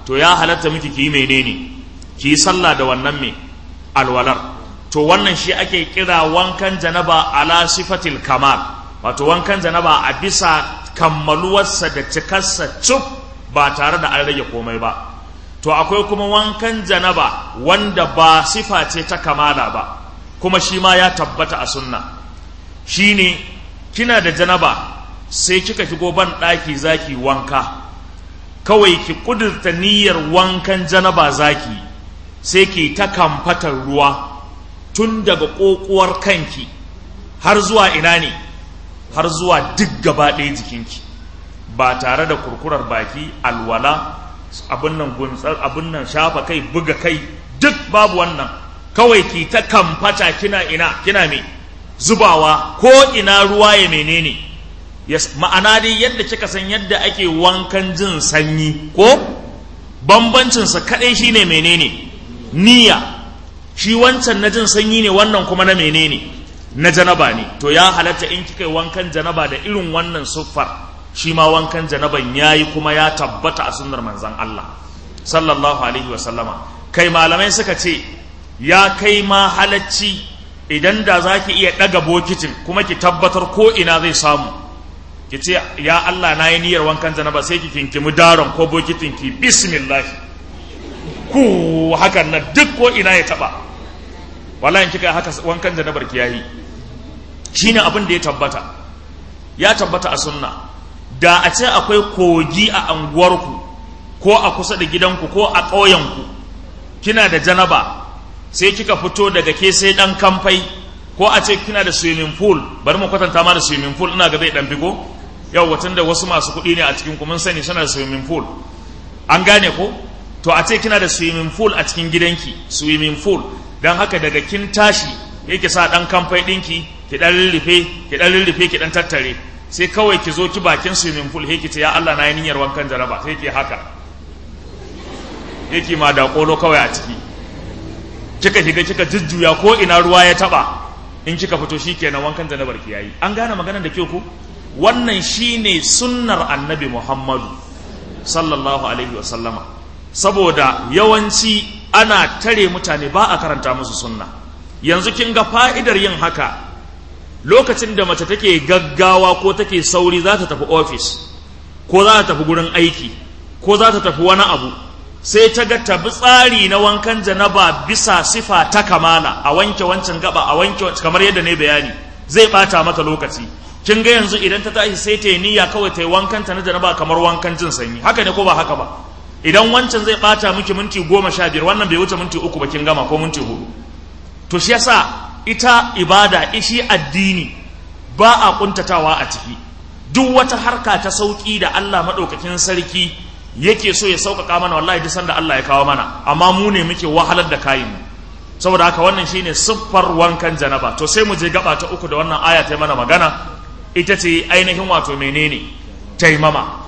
to ya halatta miki ki yi menene, ki yi sallah da wannan me alwalar. To wannan shi ake kira wankan janaba ala sifatil kamal, wato wankan janaba a bisa kammaluwarsa da cikarsa cuf ba tare da an rage komai ba. To akwai kuma wankan janaba wanda ba sifa ce ta kamala ba, kuma shi ma ya tabbata a sunna. Shine kina da janaba sai kika shigo ban ɗaki zaki wanka, kawai ki kudurta niyyar wankan janaba zaki, sai ki ta kamfatar ruwa tun daga ƙoƙuwar kanki har zuwa ina ne, har zuwa duk gaba ɗaya jikinki, ba tare da kurkurar baki, alwala, abin nan guntsar, abin nan shafa kai, buga kai, duk babu wannan. Kawai ki ta kamfata kina me zubawa ko ina ruwa ya menene. Ma'ana dai yadda kika san yadda ake wankan jin sanyi ko bambancinsa kaɗai shine menene niyya. Shi wancan na jin sanyi ne, wannan kuma na menene na janaba ne. To ya halatta in kika yi wankan janaba da irin wannan siffar, shi ma wankan janaban yayi kuma ya tabbata a sunnar manzon Allah sallallahu alaihi wa sallama. Kai malamai suka ce ya kai ma halacci idan da zaki iya daga bokitin kuma ki tabbatar ko ina zai samu, ki ce ya Allah na yi niyyar wankan janaba, sai ki kinkimi daron ko bokitin ki bismillah ku hakan nan duk ko ina ya taba. Wallahi in kika haka wankan janabar ki yayi. Shine abin da ya tabbata a sunna. Da a ce akwai kogi a anguwarku ko a kusa da gidanku ko a ƙauyenku, kina da janaba sai kika fito daga ke sai dan kamfai, ko a ce kina da swimming pool, bari mu kwatanta ma da swimming pool, ina ga zai dan figo yau watan da wasu masu kuɗi ne a cikin ku mun sani suna da swimming pool, an gane ko? To a ce kina da swimming pool a cikin gidanki, swimming pool, dan haka daga kin tashi yake sa dan kamfai dinki ki dan lullufe ki dan tattare, sai kawai ki zo ki bakin swimming pool yake ce ya Allah na yi niyyar wankan jaraba, sai ki haka yake ma da kolo kawai a ciki, kika shiga kika jujjuya ko ina ruwa ya taba, in kika fito shikenan wankan jarabar ki yayi. An gane maganar da kyau ko? Wannan shine sunnar annabi Muhammadu sallallahu alaihi wa sallama. Saboda yawanci ana tare mutane ba a karanta musu sunna. Yanzu kin ga fa'idar yin haka lokacin da mace take gaggawa ko take sauri za ta tafi office ko za ta tafi gurin aiki ko za ta tafi wani abu, sai ta ga tabi tsari na wankan janaba bisa sifa ta kamala, a wanke wancan gaba, a wanke kamar yadda ne bayani, zai bata mata lokaci. Kin ga yanzu idan ta tashi sai ta yi niyya kawai ta yi wankan ta na janaba kamar wankan jin sanyi, haka ne ko ba haka ba? Idan wancan zai bata miki minti 15, wannan bai wuce minti 3 ba kin gama, ko minti 4. To shi yasa ita ibada, ishi addini ba a kuntatawa a ciki. Duk wata harka ta sauki da Allah madaukakin sarki yake so ya sauƙaƙa mana, wallahi duk sanda Allah ya kawo mana, amma mu ne muke wahalar da kayin. Saboda haka wannan shine siffar wankan janaba. To sai mu je gaba ta uku da wannan aya ta mana magana, ita ce ainihin wato menene taimama.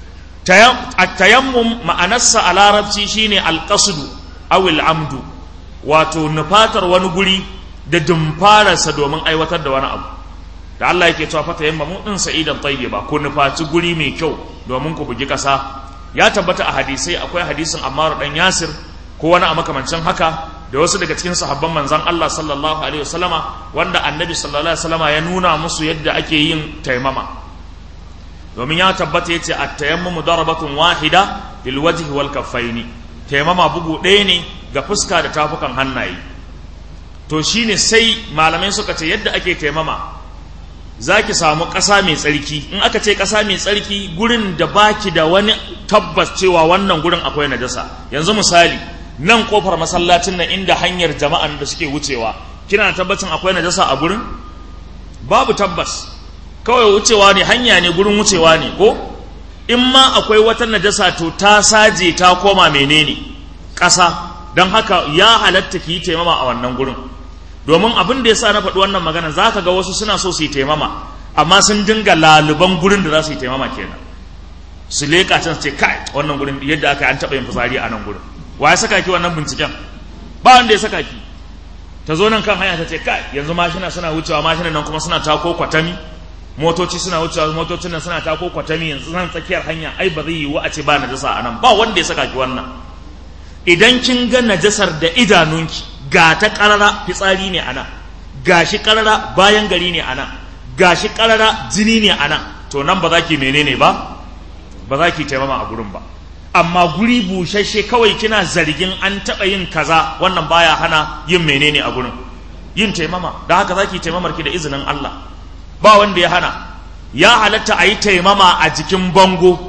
Tayammum ma'anarsa a larabci shine alqasdu aw al'amdu, wato nufatar wani guri da dumfararsa domin aiwatar da wani abu. Da Allah yake cewa fata yammamu din sa'idan tayyiba, ku nufaci guri mai kyau domin ku bugi kasa. Ya tabbata a hadisai, akwai hadisin Ammar dan Yasir ko wani a makamancin haka da wasu daga cikin sahabban manzon Allah sallallahu alaihi wasallama, wanda annabi sallallahu alaihi wasallama ya nuna musu yadda ake yin taimama. Domin ya tabbata yace at-tayammumu darabatun wahida lil wajhi wal kaffaini, taimama bugu ɗaya ne ga fuska da tafukan hannaye. To shine sai malamai suka ce yadda ake taimama, zaki samu ƙasa mai tsarki. In aka ce ƙasa mai tsarki, gurin da baki da wani tabbas cewa wannan gurin akwai najasa. Yanzu misali nan kofar masallacin nan inda hanyar jama'an da suke wucewa, kina tabbacin akwai najasa a gurin? Babu tabbas, kawai wucewa ne, hanya ne, gurin wucewa ne ko? In ma akwai wata najasa to ta saje ta koma menene ƙasa. Don haka ya halatta ki yi taimama a wannan gurin. Domin abin da ya sa na faɗi wannan magana, za ka ga wasu suna so su yi taimama, amma sun dinga laluban gurin da za su yi taimama kenan. Su leƙa can su ce kai wannan gurin yadda aka yi an taɓa yin fitsari a nan gurin. Wa ya saka ki wannan binciken? Ba wanda ya saka ki. Ta zo nan kan hanya ta ce kai yanzu mashina suna wucewa, mashina nan kuma suna tako kwatami, motoci suna wucewa, motocin nan suna tako kwatami yanzu nan tsakiyar hanya, ai ba zai yiwu a ce ba najasa a nan, ba wanda ya saka ki wannan. Idan kin ga najasar da idanunki, ga ta karara fitsari ne a nan, gashi karara bayan gari ne a nan, gashi karara jini ne a nan, to nan ba za ki menene ba za ki taimama a gurin ba. Amma guri bushashe kawai kina zargin an taɓa yin kaza, wannan baya hana yin menene a gurin, yin taimama. Da haka za ki taimamar ki da izinin Allah, ba wanda ya hana. Ya halatta a yi taimama a jikin bango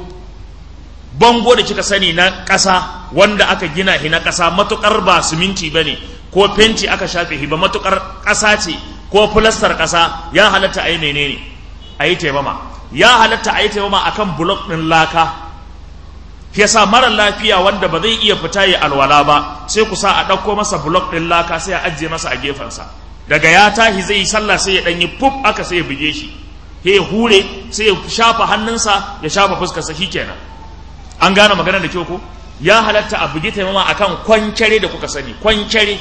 da kika sani na ƙasa wanda aka gina shi na ƙasa, matuƙar ba siminti ba ne ko fenti aka shafe shi ba, matuƙar ƙasa ce ko filastar ƙasa, ya halatta a yi menene, a yi taimama. Ya halatta a yi taimama a kan bulok ɗin laka. Yasa mara lafiya wanda ba zai iya fita ya alwala ba, sai ku sa a ɗauko masa bulok ɗin laka sai a ajiye masa a gefensa, daga ya tahi zai yi sallah sai ya ɗanyi fuf aka sai ya buge shi, ya hure sai ya shafa hannunsa ya shafa fuskarsa, shi kenan. An gane maganar da kyau ko? Ya halatta a bugi taimama akan kwancare da kuka sani, kwancare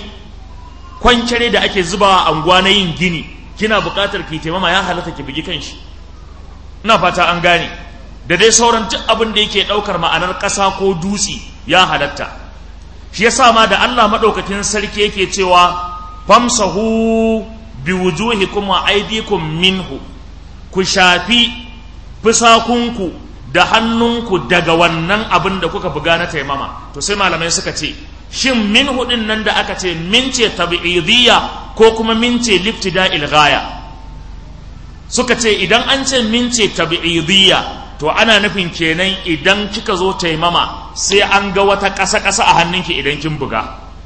da ake zubawa a anguwa na yin gini, kina buƙatar ki taimama, ya halatta ki bugi kanshi. Ina fata an gane. Da dai sauran duk abin da yake ɗaukar ma'anar ƙasa ko dutse ya halatta. Shi yasa ma da Allah maɗaukakin sarki yake cewa famsahu biwujuhikum wa aydikum minhu, ku shafi fusakunku da hannunku daga wannan abin da kuka buga na taimama. To sai malamai suka ce, shin minhu din nan da aka ce min ce tabi'idiyya ko kuma min ce liftida'il ghaya? Suka ce idan an ce min ce tabi'idiyya, to ana nufin kenan idan kika zo taimama sai an ga wata ƙasa-ƙasa a hannunki idan kin buga,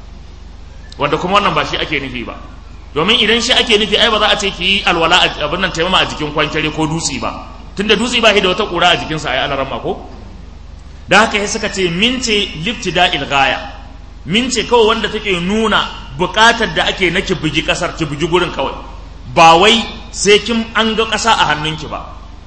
wanda kuma wannan ba shi ake nufi ba. Domin idan shi ake nufi ai ba za a ce ki yi alwala abin nan taimama a jikin kwankare ko dutse ba, tunda dutse ba shi da wata ƙura a jikinsa ai ana ramma ko. Da haka sai suka ce min ce liftida'il ghaya, min ce kawai wanda take nuna buƙatar da ake na ki bugi ƙasar, ki bugi gurin kawai, ba wai sai kin an ga ƙasa a hannunki ba.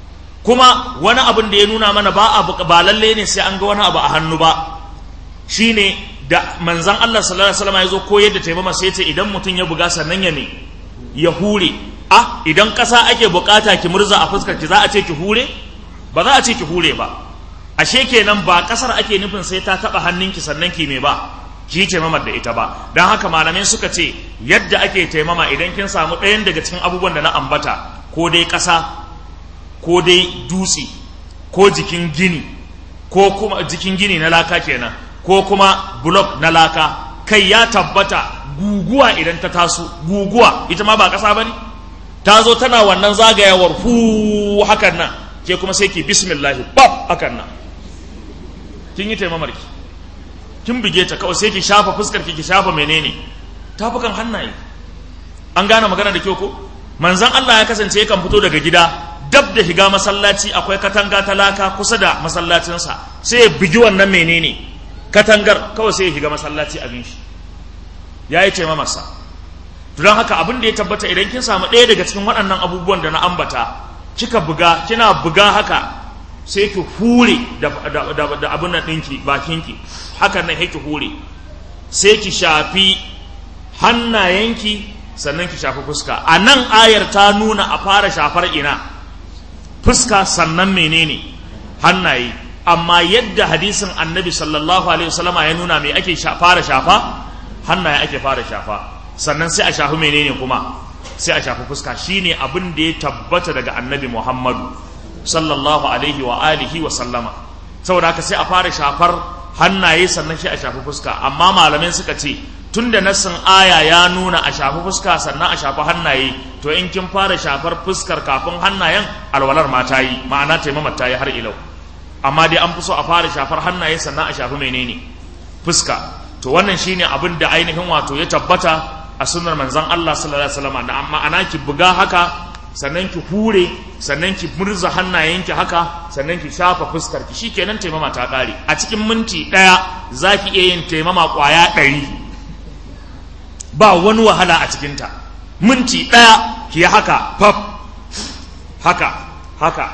Kuma wani abin da ya nuna mana ba lalle ne sai an ga wani abu a hannu ba, shine da manzon Allah sallallahu alaihi wasallam ya zo koyar da taimama sai ce idan mutum ya buga sannan ya hure. Idan ƙasa ake bukata ki murza a fuskar ki, za a ce ki hure? Ba za a ce ki hure ba. Ashe kenan ba ƙasar ake nufin sai ta taba hannunki sannan ki me ba, ki yi taimamar da ita ba. Dan haka malamai suka ce yadda ake taimama idan kin samu ɗayan daga cikin abubuwan da na ambata, ko dai ƙasa ko dai dutse ko jikin gini, ko kuma jikin gini na laka kenan, ko kuma blok na laka, kai ya tabbata guguwa idan ta taso, guguwa ita ma ba ƙasa bane, ta zo tana wannan zagayawar fu hakan nan, ke kuma sai ki bismillah bab hakan nan, kin yi taimamar ki, kin bige ta kawai sai ki shafa fuskar ki shafa menene, tafukan hannaye. An gane magana da kyau ko? Manzon Allah ya kasance yakan fito daga gida, dab da shiga masallaci akwai katanga ta laka kusa da masallacinsa, sai ya bigi wannan menene katangar, kawai sai ya shiga masallaci abin shi, ya yi taimamarsa. Don haka abin da ya tabbata idan kin samu ɗaya daga cikin waɗannan abubuwan da na ambata, kina buga haka, sai ki hure da abin nan ɗinki bakinki, hakan nan ki hure, sai ki shafi hannayenki sannan ki shafi fuska. A nan ayar ta nuna a fara shafar ina, fuska sannan menene hannaye. Amma yadda hadisin annabi sallallahu alaihi wasallama ya nuna me ake fara shafa, hannaye ake fara shafa, sannan sai a shafi menene kuma, sai a shafi fuska. Shine abin da ya tabbata daga annabi Muhammadu sallallahu alaihi wa alihi wa sallama. Saboda haka sai a fara shafar hannaye sannan sai a shafi fuska. Amma malamai suka ce tunda nassin aya ya nuna a shafi fuska sannan a shafi hannaye, to in kin fara shafar fuskar kafin hannayen, alwalar ma ta yi, ma'ana taimamar ta yi har ilau. Amma dai an fi so a fara shafar hannaye sannan a shafi menene fuska. To wannan shine abin da ainihin wato ya tabbata a sunnar manzon Allah sallallahu alaihi wasallam. Da amma ana ki buga haka, sannan ki hure, sannan ki murza hannayenki haka, sannan ki shafa fuskar ki, shikenan taimama ta kare. A cikin minti ɗaya zaki iya yin taimama kwaya 100, ba wani wahala a cikinta. Minti ɗaya ki yi haka, faf, haka, haka,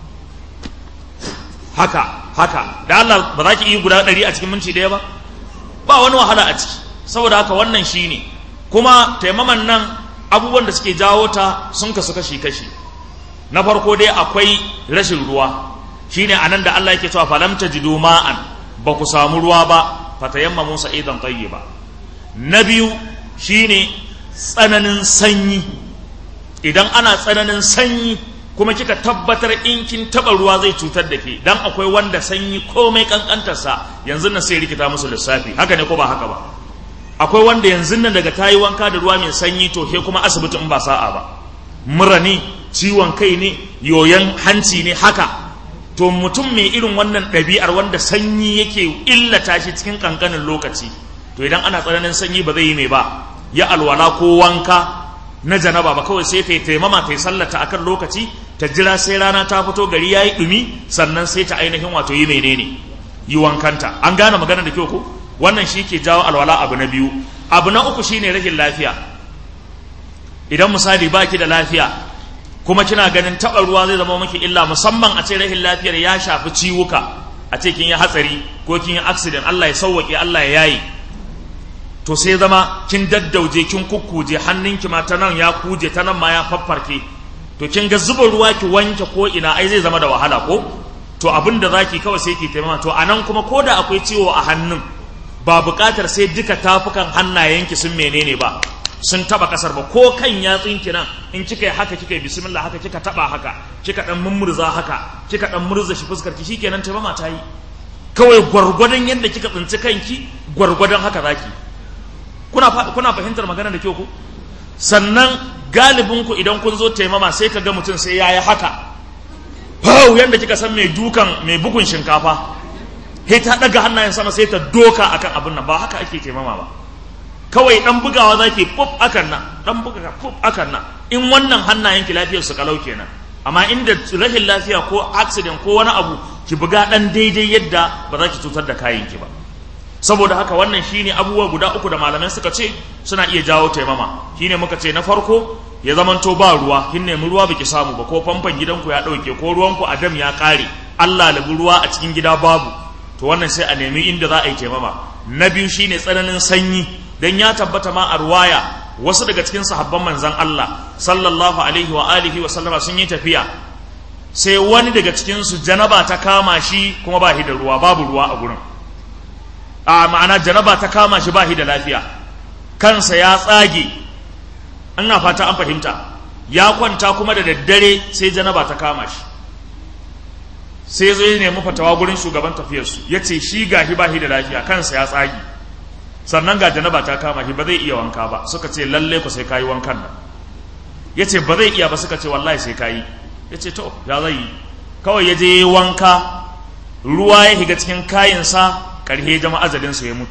haka, haka. Da Allah ba za ki yi guda 100 a cikin minti ɗaya ba? Ba wani wahala a ciki. Saboda haka wannan shine. Kuma taimaman nan abubuwan da suke jawo ta sun kasu kashi-kashi. na farko dai akwai rashin ruwa, shine anan da Allah yake cewa falam tajidu ma'an, ba ku samu ruwa ba, fatayammamu sa'idan tayyiba. Na biyu shine tsananin sanyi, idan ana tsananin sanyi kuma kika tabbatar in kin taba ruwa zai cutar da ke, dan akwai wanda sanyi komai kankantarsa yanzu nan sai rikita musu lissafi, haka ne ko ba haka ba? Akwai wanda yanzu nan daga tayi wanka da ruwa mai sanyi to ke kuma asibiti in ba sa'a ba, mura ne, ciwon kai ne, yoyon hanci ne, haka. To mutum mai irin wannan ɗabi'ar wanda sanyi yake illata shi cikin kankanin lokaci, to idan ana tsananin sanyi ba zai yi mai ba ya alwala ko wanka na janaba ba, kawai sai ta yi taimama ta yi sallata akan lokaci, ta jira sai rana ta fito gari ya yi ɗumi, sannan sai ta ainihin wato yi menene, yi wankanta. An gane magana da kyau ko? Wannan shi ke jawo alwala. Abu na biyu. Abu na uku shine rashin lafiya. Idan misali baki da lafiya kuma kina ganin taɓa ruwa zai zama miki illa, musamman a ce rashin lafiyar ya shafi ciwuka, a ce kin yi hatsari ko kin yi accident, Allah ya sauwaƙe, Allah ya yayi, to sai zama kin daddauje, kin kukkuje, hannunki ma ta nan ya kuje, ta nan ma ya faffarke, to kin ga zuba ruwa ki wanke ko ina ai zai zama da wahala ko? To abin da zaki kawai sai ki taimama. To anan kuma ko da akwai ciwo a hannun, ba buƙatar sai duka tafukan hannayenki sun menene ba, sun taba kasar ba, ko kan yatsunki nan in kika yi haka, kika yi bismillah haka, kika taba haka, kika dan mummurza haka, kika dan murza shi fuskar ki, shikenan taimama ta yi. Kawai gwargwadon yadda kika tsinci kanki gwargwadon haka zaki. Kuna fahimtar magana da kyau ku? Sannan galibin ku idan kun zo taimama sai ka ga mutum sai yayi haka, hau yadda kika san mai bugun shinkafa, sai ta daga hannayen sama sai ta doka akan abin nan. Ba haka ake taimama ba, kawai dan bugawa zaki pop akan nan, dan buga pop akan nan, in wannan hannayenki lafiyar su kalau kenan. Amma inda rashin lafiya ko accident ko wani abu, ki buga dan daidai yadda ba za ki cutar da kayanki ba. Saboda haka wannan shine abubuwa guda uku da malamai suka ce suna iya jawo taimama. Shine muka ce na farko ya zamanto ba ruwa, kin nemi ruwa baki samu ba, ko famfon gidanku ya dauke, ko ruwanku a dam ya kare, Allah labi ruwa a cikin gida babu, to wannan sai a nemi inda za a yi taimama. Na biyu shine tsananin sanyi, dan ya tabbata ma a ruwaya wasu daga cikin sahabban manzon Allah sallallahu alaihi wa alihi wa sallama sun yi tafiya, sai wani daga cikin su janaba ta kama shi kuma ba shi da ruwa, babu ruwa a gurin. Ma'ana janaba ta kama shi ba shi da lafiya, kansa ya tsage, ina fata an fahimta, ya kwanta kuma da daddare sai janaba ta kama shi, sai zo ya nemi fatawa gurin shugaban tafiyarsu, ya ce shi gashi ba shi da lafiya, kansa ya tsage, sannan ga janaba ta kama shi, ba zai iya wanka ba. Suka ce lalle ku sai kayi wankan nan. Ya ce ba zai iya ba. Suka ce wallahi sai kayi. Ya ce to ya zai yi, kawai ya je wanka, ruwa ya shiga cikin kayinsa, ƙarhe jama ajalinsa ya mutu.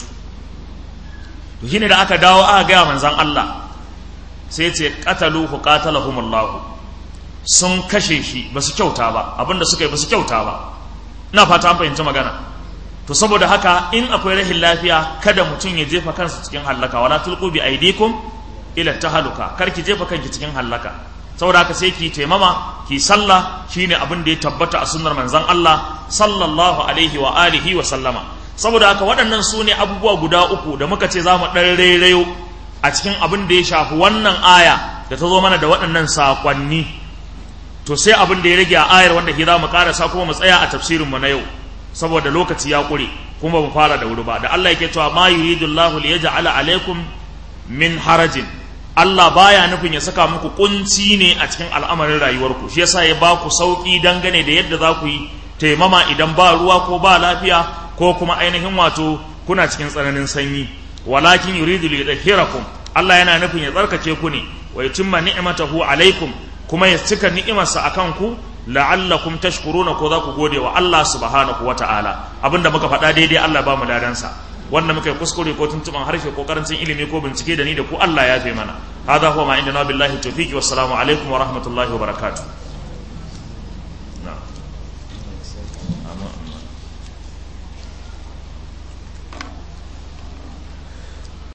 To shine da aka dawo aka gaya manzan Allah, sai ce qataluhu qatalahumullahu, sun kashe shi, ba su kyauta ba, abinda suka yi ba su kyauta ba. Ina fata an fahimci magana. To saboda haka in akwai rahin lafiya, kada mutum ya jefa kansa cikin hallaka, wala tulqu bi aidikum ila tahaluka, kar ki jefa kanki cikin hallaka. Saboda haka sai ki taimama, ki sallah, shine abin da ya tabbata a sunnar manzon Allah sallallahu alaihi wa alihi wa sallama. Saboda haka waɗannan su ne abubuwa guda uku da muka ce za mu ɗan rairayo a cikin abin da ya shafi wannan aya da ta zo mana da waɗannan saƙonni. To sai abin da ya rage a ayar wanda ke za mu ƙarasa kuma mu tsaya a tafsirinmu na yau, saboda lokaci ya ƙure kuma mu fara da wuri ba. Da Allah yake cewa ma yuridullahu liyaj'ala alaikum min harajin, Allah baya nufin ya saka muku kunci ne a cikin al'amarin rayuwarku, shi yasa ya ba ku sauki dangane da yadda za ku yi taimama idan ba ruwa ko ba lafiya, ko kuma ainihin wato kuna cikin tsananin sanyi. Walakin yuridu liyudhhirakum, Allah yana nufin ya tsarkake ku ne, wa yutimma ni'matahu alaikum, kuma ya cika ni'imarsa akan ku, la'allakum tashkuruna, ko za ku gode wa Allah subhanahu wata'ala. Abinda muka faɗa daidai Allah ba mu ladansa, wanda muka yi kuskure ko tuntuban harshe ko karancin ilimi ko bincike da ni da ku Allah ya fi mana. Hadha huwa ma indana billahi tawfiqi, wassalamu alaikum wa rahmatullahi wa barakatuh.